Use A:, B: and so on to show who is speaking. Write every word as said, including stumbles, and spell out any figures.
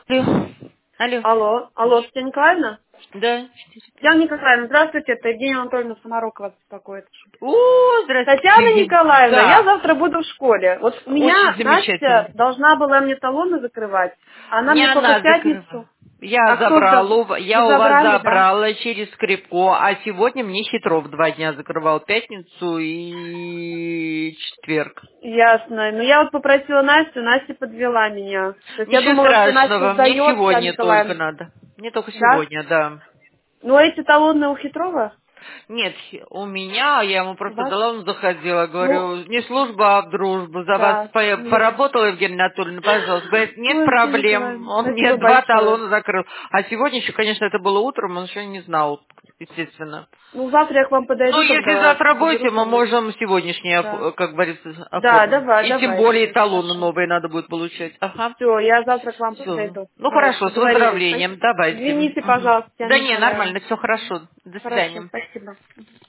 A: Алло. Алло.
B: Алло, алло, Татьяна Николаевна?
A: Да.
B: Татьяна Николаевна, здравствуйте, это Евгения Анатольевна Самарокова беспокоит.
A: О, здравствуйте,
B: Татьяна
A: Евгений.
B: Николаевна, я
A: Да.
B: завтра буду в школе. Вот у
A: Очень
B: меня
A: замечательно.
B: Настя должна была мне талоны закрывать, а она
A: Не
B: мне только в
A: она
B: пятницу.
A: закрыла. Я
B: А кто
A: забрала,
B: забрал?
A: у ва-
B: Вы
A: я у вас
B: забрали, да?
A: забрала через Скрипко, а сегодня мне Хитров два дня закрывал, пятницу и четверг.
B: Ясно. Но я вот попросила Настю, Настя подвела меня. То есть я
A: Ничего
B: думала, что Настя
A: страшного, мне
B: сдает, Татьяна
A: сегодня только
B: Николаевна.
A: надо. Мне только
B: Да?
A: сегодня, да.
B: Ну, эти талоны у Хитрова?
A: Нет, у меня, я ему
B: У
A: просто
B: вас?
A: дала, он заходила,
B: Ну,
A: говорю, не служба, а в дружбу, за вас
B: да.
A: по-
B: Нет.
A: поработала, Евгения Анатольевна, пожалуйста. Говорит, нет
B: Ой, Татьяна
A: проблем,
B: Николаевна,
A: он мне
B: спасибо
A: два
B: большое.
A: талона закрыл. А сегодня еще, конечно, это было утром, он еще не знал, естественно.
B: Ну, завтра я к вам
A: Ну,
B: подойду,
A: если
B: тогда
A: завтра
B: заберу
A: будете, мы
B: талон.
A: можем сегодняшнее,
B: Да.
A: оф- как говорится,
B: Да,
A: оформить.
B: давай,
A: И тем
B: давай,
A: более
B: все,
A: талоны
B: хорошо.
A: новые надо будет получать. Ага.
B: Все, я завтра к вам
A: Все.
B: подойду.
A: Ну,
B: Давайте,
A: хорошо, с
B: договорились.
A: выздоровлением,
B: Спасибо.
A: давайте.
B: Извините,
A: Мгм.
B: пожалуйста, Татьяна
A: Да не,
B: Николаевна.
A: нормально, все хорошо. До
B: Хорошо,
A: свидания.
B: спасибо.